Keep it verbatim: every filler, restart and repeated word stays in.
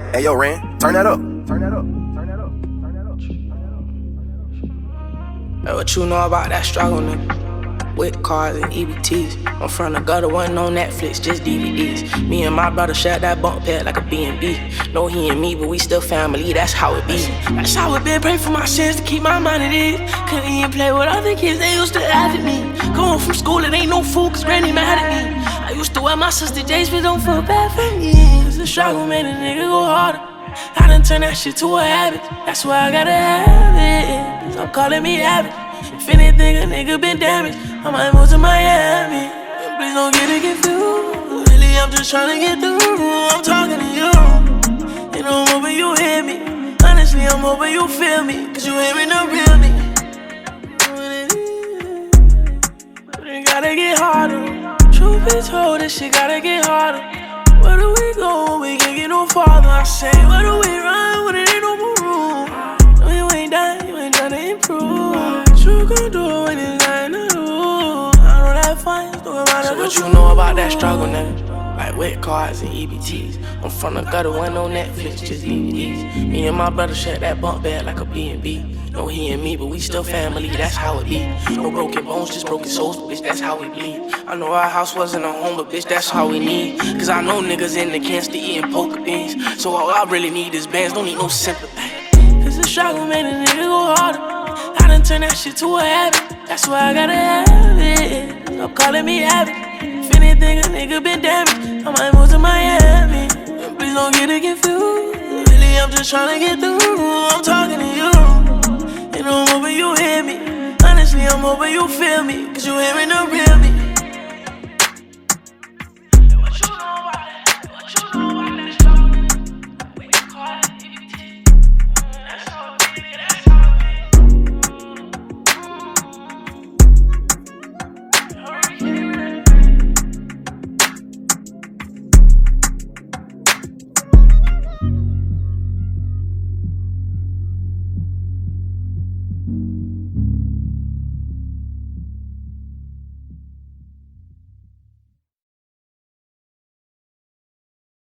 Hey, yo, Ran, turn that up. Turn that up. Turn that up. Turn that up. Hey, what you know about that struggle, nigga? With cars and E B Ts. I'm from the gutter, wasn't on Netflix, just D V Ds. Me and my brother shared that bunk bed like a B and B. No, he and me, but we still family, that's how it be. That's how it been, pray for my sins to keep my mind at ease. Couldn't even play with other kids, they used to laugh at me. Going from school, it ain't no fool, cause Granny mad at me. I used to wear my sister J's, but don't feel bad for me. Cause the struggle made a nigga go harder. I done turned that shit to a habit, that's why I gotta have it. Stop calling me habit. If anything, a nigga been damaged, I might move to Miami. And please don't get it confused. Really, I'm just tryna get through. I'm talking to you. You know, I'm hoping you hear me. Honestly, I'm hoping you feel me. Cause you hearing the real me. But it gotta get harder. Truth be told, this shit gotta get harder. Where do we go when we can't get no farther? I say, where do we run when it ain't no more room? No, you ain't done, you ain't tryna improve. What you gon' do when it's nothing to do? I know that fine, still about so what you know about that struggle, nigga? Like wet cars and E B Ts. I'm from the gutter, wasn't on Netflix, just D V Ds. Me and my brother shared that bunk bed like a B and B. No, he and me, but we still family, that's how it be. No broken bones, just broken souls, but bitch, that's how we bleed. I know our house wasn't a home, but bitch, that's how we need. Cause I know niggas in the can still eating poker beans. So all I really need is bands, don't need no sympathy. Cause the struggle made a nigga go harder. I done turned that shit to a habit, that's why I gotta have it. Stop calling me habit. If anything, a nigga been damaged, I might move to Miami. And please don't get it confused. Really, I'm just tryna get through. I'm talking to you. You know, I'm hoping you hear me. Honestly, I'm hoping you feel me. Cause you hearing the real me.